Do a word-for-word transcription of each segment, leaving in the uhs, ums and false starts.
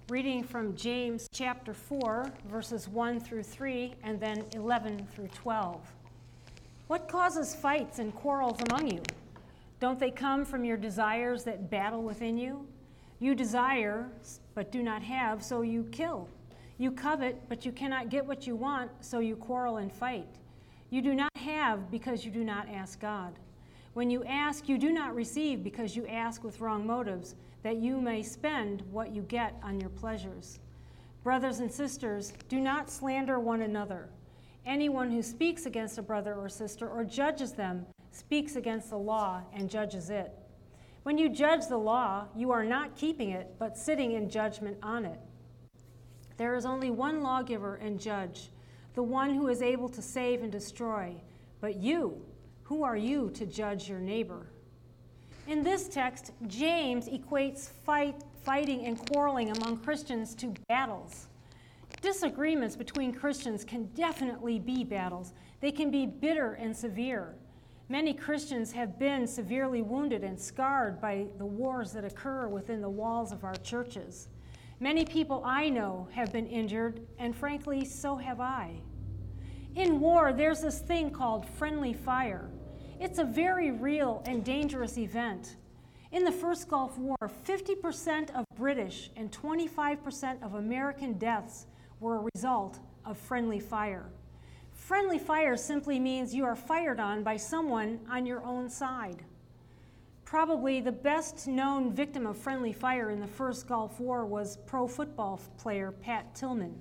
reading from James chapter four, verses one through three, and then eleven through twelve. What causes fights and quarrels among you? Don't they come from your desires that battle within you? You desire, but do not have, so you kill. You covet, but you cannot get what you want, so you quarrel and fight. You do not have because you do not ask God. When you ask, you do not receive because you ask with wrong motives, that you may spend what you get on your pleasures. Brothers and sisters, do not slander one another. Anyone who speaks against a brother or sister or judges them speaks against the law and judges it. When you judge the law, you are not keeping it, but sitting in judgment on it. There is only one lawgiver and judge, the one who is able to save and destroy. But you, who are you to judge your neighbor? In this text, James equates fight, fighting and quarreling among Christians to battles. Disagreements between Christians can definitely be battles. They can be bitter and severe. Many Christians have been severely wounded and scarred by the wars that occur within the walls of our churches. Many people I know have been injured, and frankly, so have I. In war, there's this thing called friendly fire. It's a very real and dangerous event. In the first Gulf War, fifty percent of British and twenty-five percent of American deaths were a result of friendly fire. Friendly fire simply means you are fired on by someone on your own side. Probably the best known victim of friendly fire in the first Gulf War was pro football player Pat Tillman.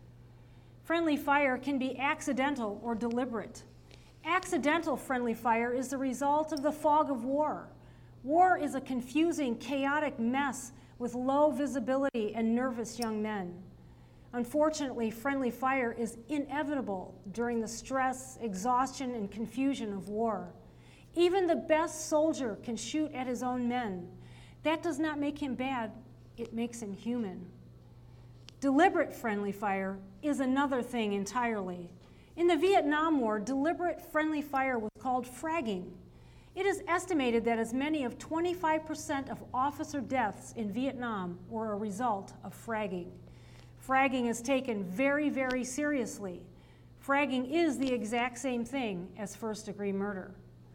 Friendly fire can be accidental or deliberate. Accidental friendly fire is the result of the fog of war. War is a confusing, chaotic mess with low visibility and nervous young men. Unfortunately, friendly fire is inevitable during the stress, exhaustion, and confusion of war. Even the best soldier can shoot at his own men. That does not make him bad, it makes him human. Deliberate friendly fire is another thing entirely. In the Vietnam War, deliberate friendly fire was called fragging. It is estimated that as many as twenty-five percent of officer deaths in Vietnam were a result of fragging. Fragging is taken very, very seriously. Fragging is the exact same thing as first-degree murder.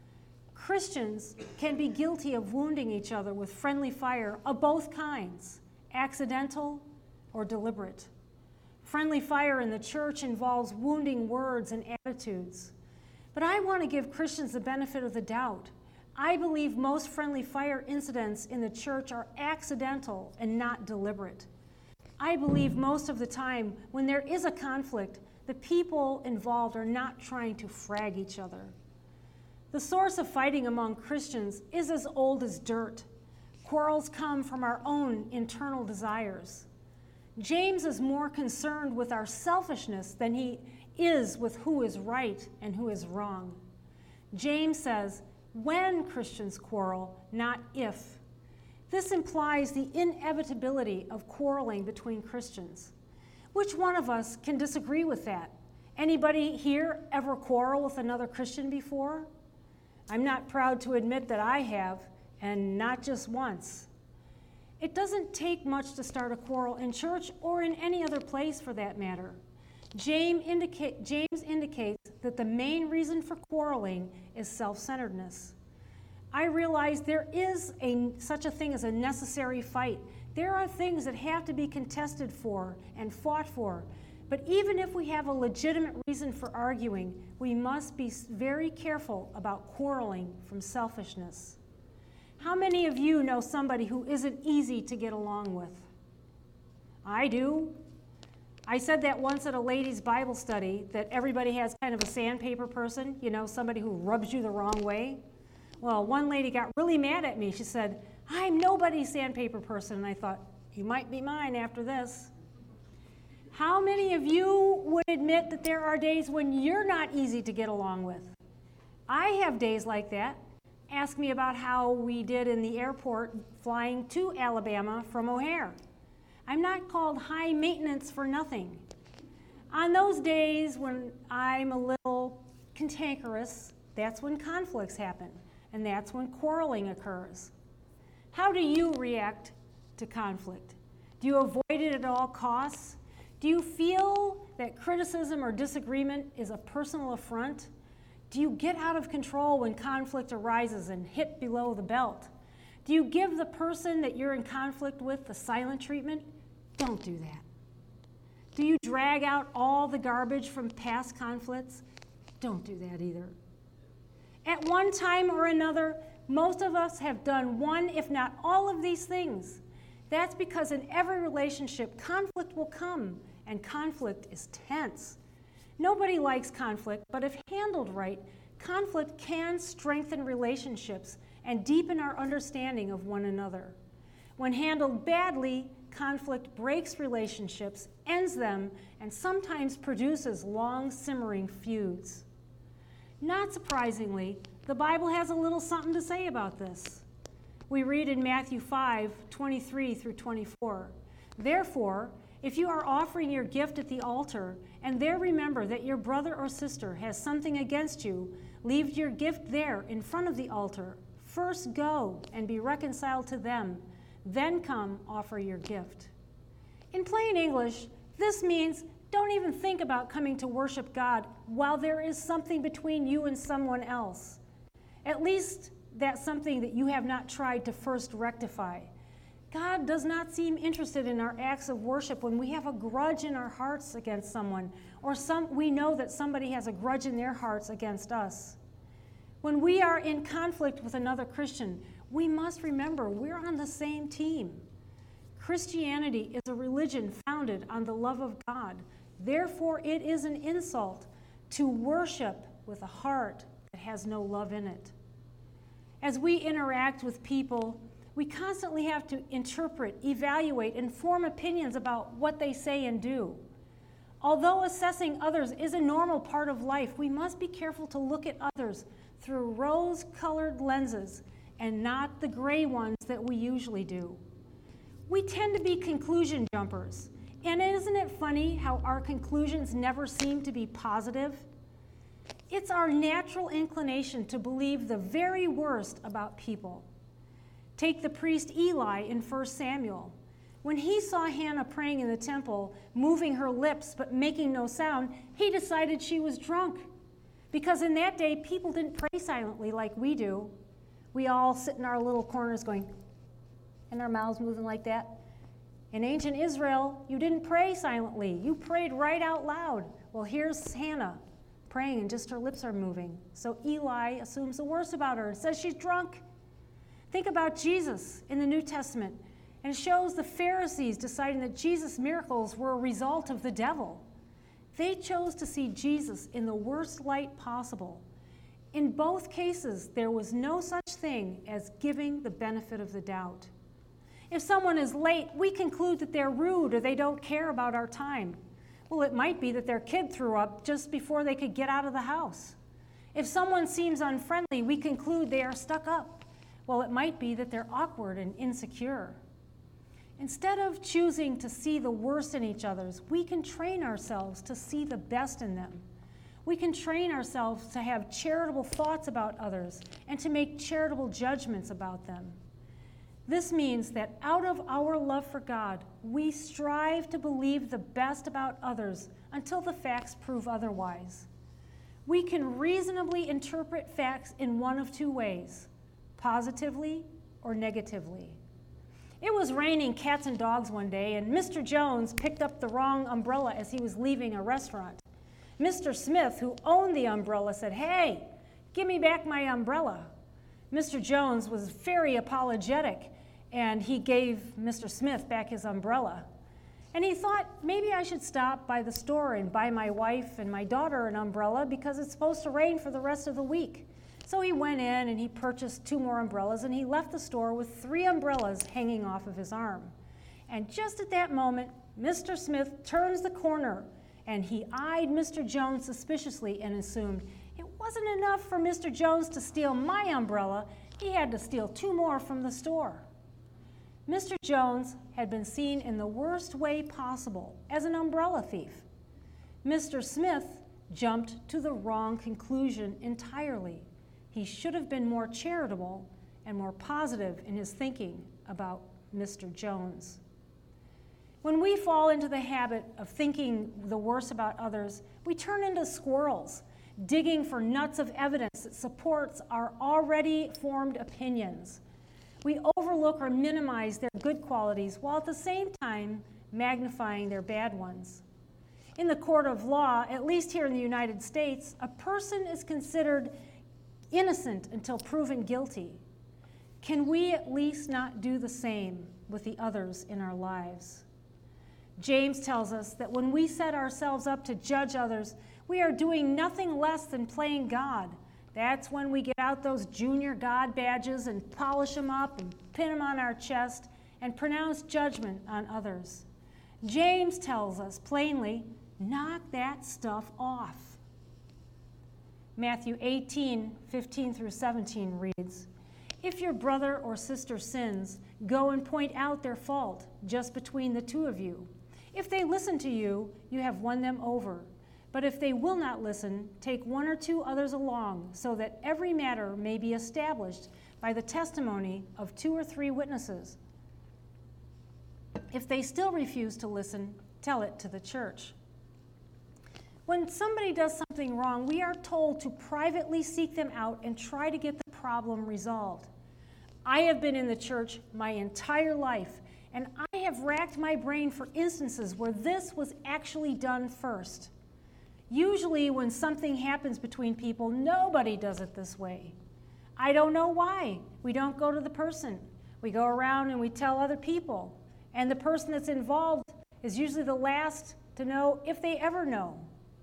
Christians can be guilty of wounding each other with friendly fire of both kinds, accidental or deliberate. Friendly fire in the church involves wounding words and attitudes. But I want to give Christians the benefit of the doubt. I believe most friendly fire incidents in the church are accidental and not deliberate. I believe most of the time when there is a conflict, the people involved are not trying to frag each other. The source of fighting among Christians is as old as dirt. Quarrels come from our own internal desires. James is more concerned with our selfishness than he is with who is right and who is wrong. James says, when Christians quarrel, not if. This implies the inevitability of quarreling between Christians. Which one of us can disagree with that? Anybody here ever quarrel with another Christian before? I'm not proud to admit that I have, and not just once. It doesn't take much to start a quarrel in church or in any other place for that matter. James, indica- James indicates that the main reason for quarreling is self-centeredness. I realize there is a, such a thing as a necessary fight. There are things that have to be contested for and fought for. But even if we have a legitimate reason for arguing, we must be very careful about quarreling from selfishness. How many of you know somebody who isn't easy to get along with? I do. I said that once at a ladies' Bible study, that everybody has kind of a sandpaper person, you know, somebody who rubs you the wrong way. Well, one lady got really mad at me. She said, I'm nobody's sandpaper person. And I thought, you might be mine after this. How many of you would admit that there are days when you're not easy to get along with? I have days like that. Ask me about how we did in the airport flying to Alabama from O'Hare. I'm not called high maintenance for nothing. On those days when I'm a little cantankerous, that's when conflicts happen, and that's when quarreling occurs. How do you react to conflict? Do you avoid it at all costs? Do you feel that criticism or disagreement is a personal affront? Do you get out of control when conflict arises and hit below the belt? Do you give the person that you're in conflict with the silent treatment? Don't do that. Do you drag out all the garbage from past conflicts? Don't do that either. At one time or another, most of us have done one, if not all of these things. That's because in every relationship, conflict will come, and conflict is tense. Nobody likes conflict, but if handled right, conflict can strengthen relationships and deepen our understanding of one another. When handled badly, conflict breaks relationships, ends them, and sometimes produces long simmering feuds. Not surprisingly, the Bible has a little something to say about this. We read in Matthew five, twenty-three through twenty-four, "Therefore, if you are offering your gift at the altar, and there remember that your brother or sister has something against you, leave your gift there in front of the altar. First go and be reconciled to them, then come offer your gift." In plain English, this means don't even think about coming to worship God while there is something between you and someone else. At least that's something that you have not tried to first rectify. God does not seem interested in our acts of worship when we have a grudge in our hearts against someone, or some, we know that somebody has a grudge in their hearts against us. When we are in conflict with another Christian, we must remember we're on the same team. Christianity is a religion founded on the love of God. Therefore, it is an insult to worship with a heart that has no love in it. As we interact with people, we constantly have to interpret, evaluate, and form opinions about what they say and do. Although assessing others is a normal part of life, we must be careful to look at others through rose-colored lenses and not the gray ones that we usually do. We tend to be conclusion jumpers, and isn't it funny how our conclusions never seem to be positive? It's our natural inclination to believe the very worst about people. Take the priest Eli in First Samuel. When he saw Hannah praying in the temple, moving her lips but making no sound, he decided she was drunk. Because in that day, people didn't pray silently like we do. We all sit in our little corners going, and our mouths moving like that. In ancient Israel, you didn't pray silently. You prayed right out loud. Well, here's Hannah praying and just her lips are moving. So Eli assumes the worst about her and says she's drunk. Think about Jesus in the New Testament, and it shows the Pharisees deciding that Jesus' miracles were a result of the devil. They chose to see Jesus in the worst light possible. In both cases, there was no such thing as giving the benefit of the doubt. If someone is late, we conclude that they're rude or they don't care about our time. Well, it might be that their kid threw up just before they could get out of the house. If someone seems unfriendly, we conclude they are stuck up. Well, it might be that they're awkward and insecure. Instead of choosing to see the worst in each other, we can train ourselves to see the best in them. We can train ourselves to have charitable thoughts about others and to make charitable judgments about them. This means that out of our love for God, we strive to believe the best about others until the facts prove otherwise. We can reasonably interpret facts in one of two ways, positively or negatively. It was raining cats and dogs one day, and Mister Jones picked up the wrong umbrella as he was leaving a restaurant. Mister Smith, who owned the umbrella, said, "Hey, give me back my umbrella." Mister Jones was very apologetic, and he gave Mister Smith back his umbrella. And he thought, maybe I should stop by the store and buy my wife and my daughter an umbrella because it's supposed to rain for the rest of the week. So he went in and he purchased two more umbrellas, and he left the store with three umbrellas hanging off of his arm. And just at that moment, Mister Smith turns the corner, and he eyed Mister Jones suspiciously and assumed it wasn't enough for Mister Jones to steal my umbrella, he had to steal two more from the store. Mister Jones had been seen in the worst way possible as an umbrella thief. Mister Smith jumped to the wrong conclusion entirely. He should have been more charitable and more positive in his thinking about Mister Jones. When we fall into the habit of thinking the worst about others, we turn into squirrels, digging for nuts of evidence that supports our already formed opinions. We overlook or minimize their good qualities while at the same time magnifying their bad ones. In the court of law, at least here in the United States, a person is considered innocent until proven guilty. Can we at least not do the same with the others in our lives? James tells us that when we set ourselves up to judge others, we are doing nothing less than playing God. That's when we get out those junior God badges and polish them up and pin them on our chest and pronounce judgment on others. James tells us plainly, knock that stuff off. Matthew eighteen, fifteen through seventeen reads, "If your brother or sister sins, go and point out their fault just between the two of you. If they listen to you, you have won them over. But if they will not listen, take one or two others along, so that every matter may be established by the testimony of two or three witnesses. If they still refuse to listen, tell it to the church." When somebody does something wrong, we are told to privately seek them out and try to get the problem resolved. I have been in the church my entire life, and I have racked my brain for instances where this was actually done first. Usually when something happens between people, nobody does it this way. I don't know why. We don't go to the person. We go around and we tell other people. And the person that's involved is usually the last to know if they ever know.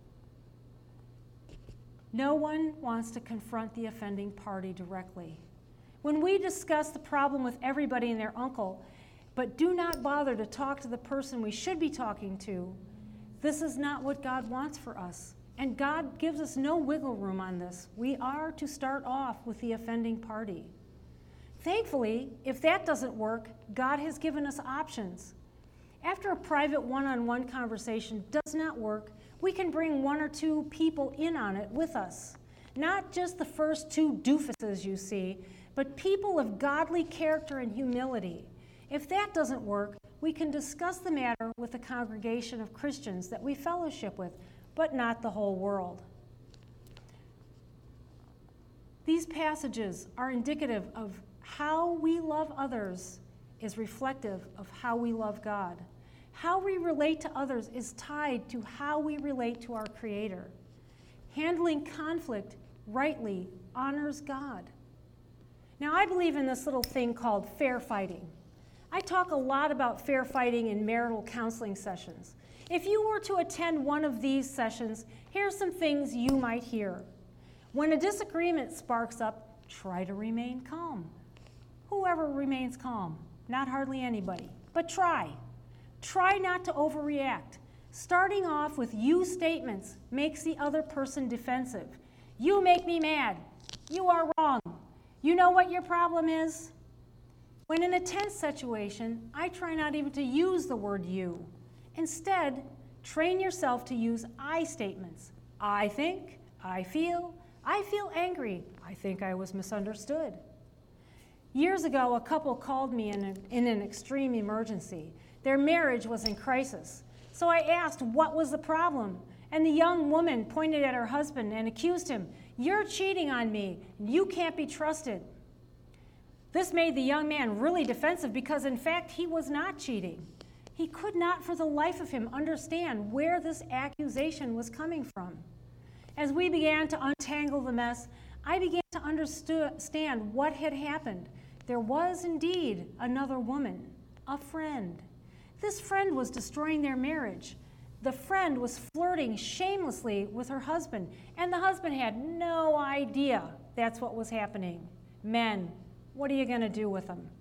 No one wants to confront the offending party directly. When we discuss the problem with everybody and their uncle, but do not bother to talk to the person we should be talking to, this is not what God wants for us. And God gives us no wiggle room on this. We are to start off with the offending party. Thankfully, if that doesn't work, God has given us options. After a private one-on-one conversation does not work, we can bring one or two people in on it with us. Not just the first two doofuses you see, but people of godly character and humility. If that doesn't work, we can discuss the matter with a congregation of Christians that we fellowship with, but not the whole world. These passages are indicative of how we love others is reflective of how we love God. How we relate to others is tied to how we relate to our Creator. Handling conflict rightly honors God. Now, I believe in this little thing called fair fighting. I talk a lot about fair fighting in marital counseling sessions. If you were to attend one of these sessions, here's some things you might hear. When a disagreement sparks up, try to remain calm. Whoever remains calm, not hardly anybody, but try. Try not to overreact. Starting off with you statements makes the other person defensive. You make me mad. You are wrong. You know what your problem is? When in a tense situation, I try not even to use the word you. Instead, train yourself to use I statements. I think, I feel, I feel angry, I think I was misunderstood. Years ago, a couple called me in, a, in an extreme emergency. Their marriage was in crisis. So I asked what was the problem, and the young woman pointed at her husband and accused him. "You're cheating on me, and you can't be trusted." This made the young man really defensive because, in fact, he was not cheating. He could not for the life of him understand where this accusation was coming from. As we began to untangle the mess, I began to understand what had happened. There was indeed another woman, a friend. This friend was destroying their marriage. The friend was flirting shamelessly with her husband, and the husband had no idea that's what was happening. Men, what are you going to do with them?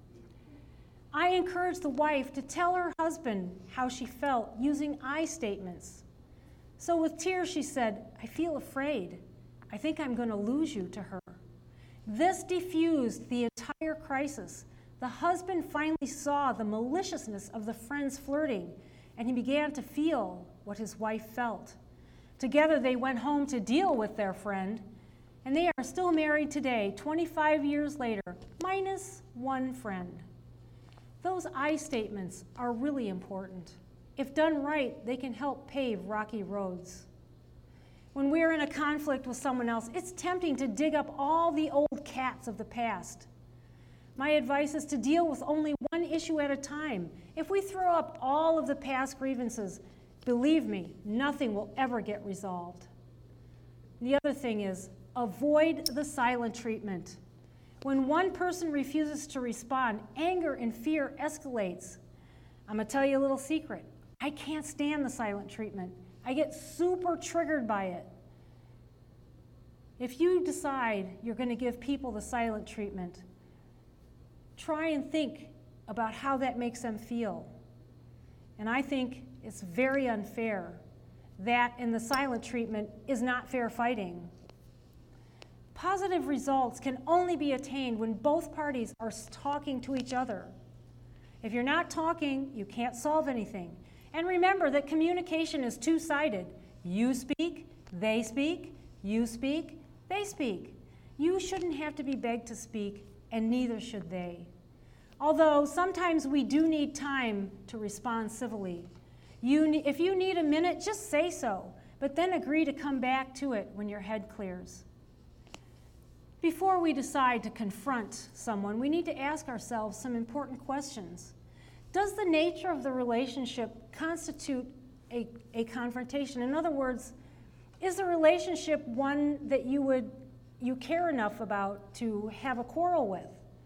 I encouraged the wife to tell her husband how she felt using I statements. So with tears she said, "I feel afraid. I think I'm going to lose you," to her. This diffused the entire crisis. The husband finally saw the maliciousness of the friend's flirting, and he began to feel what his wife felt. Together they went home to deal with their friend, and they are still married today, twenty-five years later, minus one friend. Those I statements are really important. If done right, they can help pave rocky roads. When we're in a conflict with someone else, it's tempting to dig up all the old cats of the past. My advice is to deal with only one issue at a time. If we throw up all of the past grievances, believe me, nothing will ever get resolved. The other thing is, avoid the silent treatment. When one person refuses to respond, anger and fear escalates. I'm going to tell you a little secret. I can't stand the silent treatment. I get super triggered by it. If you decide you're going to give people the silent treatment, try and think about how that makes them feel. And I think it's very unfair. That and the silent treatment is not fair fighting. Positive results can only be attained when both parties are talking to each other. If you're not talking, you can't solve anything. And remember that communication is two-sided. You speak, they speak, you speak, they speak. You shouldn't have to be begged to speak, and neither should they. Although sometimes we do need time to respond civilly. You, if you need a minute, just say so, but then agree to come back to it when your head clears. Before we decide to confront someone, we need to ask ourselves some important questions. Does the nature of the relationship constitute a, a confrontation? In other words, is the relationship one that you would you care enough about to have a quarrel with?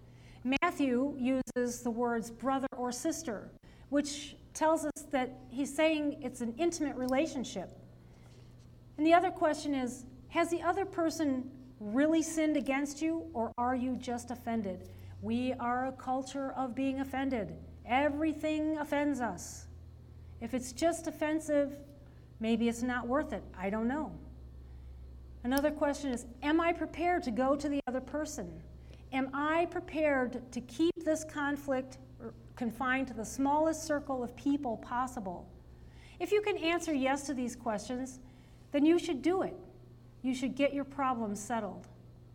Matthew uses the words brother or sister, which tells us that he's saying it's an intimate relationship. And the other question is, has the other person really sinned against you, or are you just offended? We are a culture of being offended. Everything offends us. If it's just offensive, maybe it's not worth it. I don't know. Another question is, am I prepared to go to the other person? Am I prepared to keep this conflict confined to the smallest circle of people possible? If you can answer yes to these questions, then you should do it. You should get your problems settled.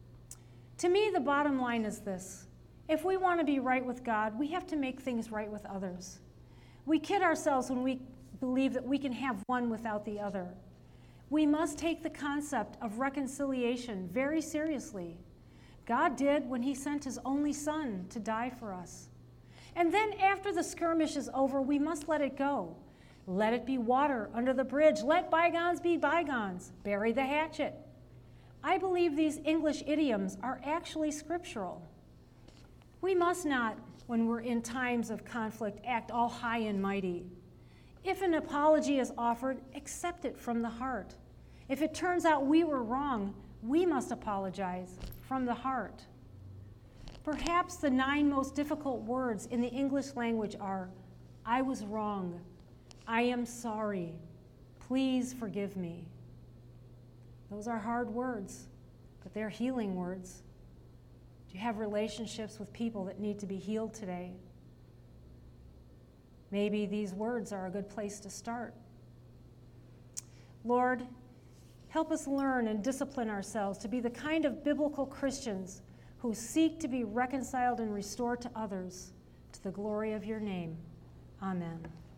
To me, the bottom line is this. If we want to be right with God, we have to make things right with others. We kid ourselves when we believe that we can have one without the other. We must take the concept of reconciliation very seriously. God did when he sent his only son to die for us. And then after the skirmish is over, we must let it go. Let it be water under the bridge. Let bygones be bygones. Bury the hatchet. I believe these English idioms are actually scriptural. We must not, when we're in times of conflict, act all high and mighty. If an apology is offered, accept it from the heart. If it turns out we were wrong, we must apologize from the heart. Perhaps the nine most difficult words in the English language are, I was wrong. I am sorry. Please forgive me. Those are hard words, but they're healing words. Do you have relationships with people that need to be healed today? Maybe these words are a good place to start. Lord, help us learn and discipline ourselves to be the kind of biblical Christians who seek to be reconciled and restored to others to the glory of your name. Amen.